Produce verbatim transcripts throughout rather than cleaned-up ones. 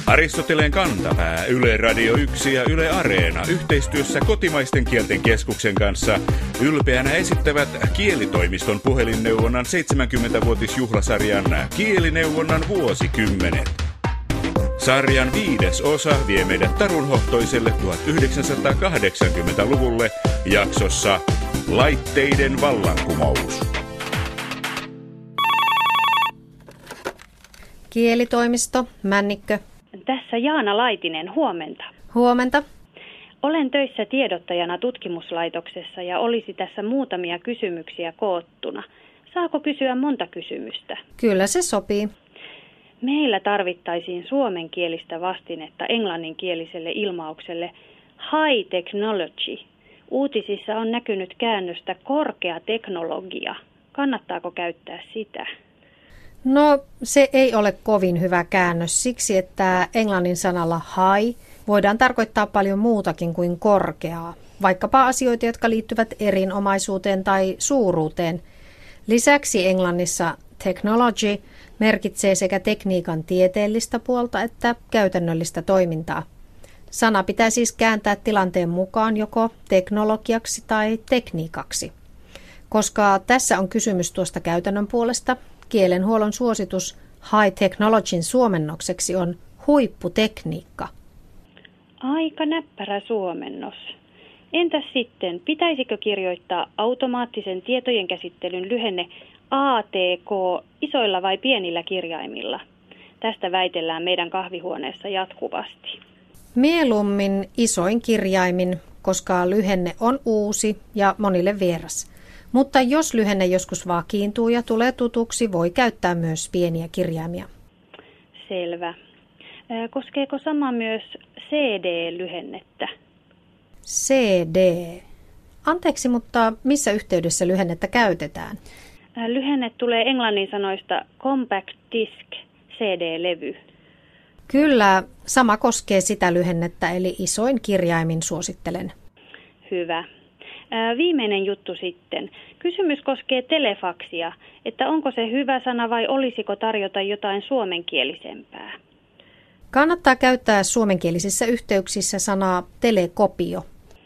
Aristoteleen kantapää, Yle Radio yksi ja Yle Areena yhteistyössä Kotimaisten kielten keskuksen kanssa ylpeänä esittävät Kielitoimiston puhelinneuvonnan seitsemänkymmenvuotisjuhlasarjan Kielineuvonnan vuosikymmenet. Sarjan viides osa vie meidät tarunhohtoiselle tuhatyhdeksänsataakahdeksankymmentäluvulle jaksossa Laitteiden vallankumous. Kielitoimisto, Männikkö. Tässä Jaana Laitinen, huomenta. Huomenta. Olen töissä tiedottajana tutkimuslaitoksessa ja olisi tässä muutamia kysymyksiä koottuna. Saako kysyä monta kysymystä? Kyllä se sopii. Meillä tarvittaisiin suomenkielistä vastinetta englanninkieliselle ilmaukselle high technology. Uutisissa on näkynyt käännöstä korkea teknologia. Kannattaako käyttää sitä? No, se ei ole kovin hyvä käännös siksi, että englannin sanalla high voidaan tarkoittaa paljon muutakin kuin korkeaa. Vaikkapa asioita, jotka liittyvät erinomaisuuteen tai suuruuteen. Lisäksi englannissa technology merkitsee sekä tekniikan tieteellistä puolta että käytännöllistä toimintaa. Sana pitää siis kääntää tilanteen mukaan joko teknologiaksi tai tekniikaksi. Koska tässä on kysymys tuosta käytännön puolesta, kielenhuollon suositus high technologyn suomennokseksi on huipputekniikka. Aika näppärä suomennos. Entäs sitten, pitäisikö kirjoittaa automaattisen tietojen käsittelyn lyhenne A T K isoilla vai pienillä kirjaimilla? Tästä väitellään meidän kahvihuoneessa jatkuvasti. Mieluummin isoin kirjaimin, koska lyhenne on uusi ja monille vieras. Mutta jos lyhenne joskus vakiintuu ja tulee tutuksi, voi käyttää myös pieniä kirjaimia. Selvä. Koskeeko sama myös C D-lyhennettä? C D. Anteeksi, mutta missä yhteydessä lyhennettä käytetään? Lyhenne tulee englannin sanoista compact disc, C D-levy. Kyllä, sama koskee sitä lyhennettä, eli isoin kirjaimin suosittelen. Hyvä. Viimeinen juttu sitten. Kysymys koskee telefaksia, että onko se hyvä sana vai olisiko tarjota jotain suomenkielisempää? Kannattaa käyttää suomenkielisissä yhteyksissä sanaa telekopio.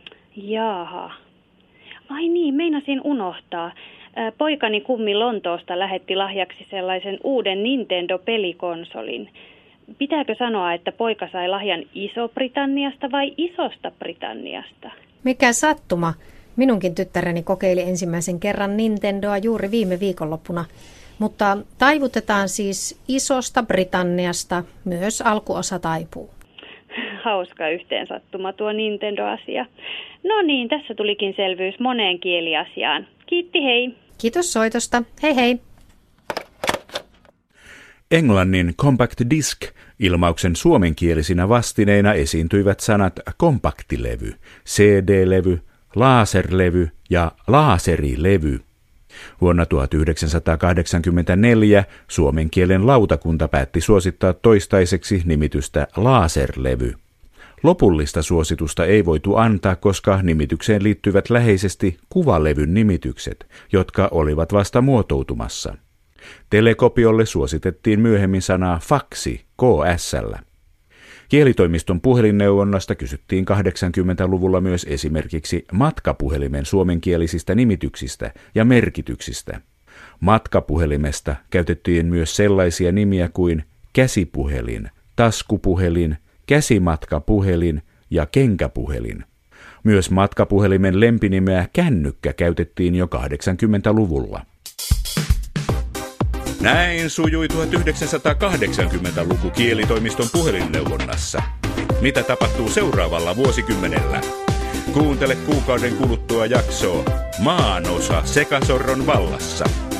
Jaaha. Ai niin, meinasin unohtaa. Poikani kummi Lontoosta lähetti lahjaksi sellaisen uuden Nintendo-pelikonsolin. Pitääkö sanoa, että poika sai lahjan Iso-Britanniasta vai Isosta Britanniasta? Mikä sattuma. Minunkin tyttäreni kokeili ensimmäisen kerran Nintendoa juuri viime viikonloppuna. Mutta taivutetaan siis Isosta Britanniasta, myös alkuosa taipuu. Hauska yhteensattuma tuo Nintendo-asia. No niin, tässä tulikin selvyys moneen kieliasiaan. Kiitti, hei! Kiitos soitosta. Hei hei! Englannin compact disc ilmauksen suomenkielisinä vastineina esiintyivät sanat kompaktilevy, C D-levy, laserlevy ja laaserilevy. Vuonna tuhatyhdeksänsataakahdeksankymmentäneljä suomen kielen lautakunta päätti suosittaa toistaiseksi nimitystä laserlevy. Lopullista suositusta ei voitu antaa, koska nimitykseen liittyvät läheisesti kuvalevyn nimitykset, jotka olivat vasta muotoutumassa. Telekopiolle suositettiin myöhemmin sanaa faksi, K S:llä. Kielitoimiston puhelinneuvonnasta kysyttiin kahdeksankymmentäluvulla myös esimerkiksi matkapuhelimen suomenkielisistä nimityksistä ja merkityksistä. Matkapuhelimesta käytettiin myös sellaisia nimiä kuin käsipuhelin, taskupuhelin, käsimatkapuhelin ja kenkäpuhelin. Myös matkapuhelimen lempinimeä kännykkä käytettiin jo kahdeksankymmentäluvulla. Näin sujui tuhatyhdeksänsataakahdeksankymmentäluku Kielitoimiston puhelinneuvonnassa. Mitä tapahtuu seuraavalla vuosikymmenellä? Kuuntele kuukauden kuluttua jaksoa Maanosa Sekasorron vallassa.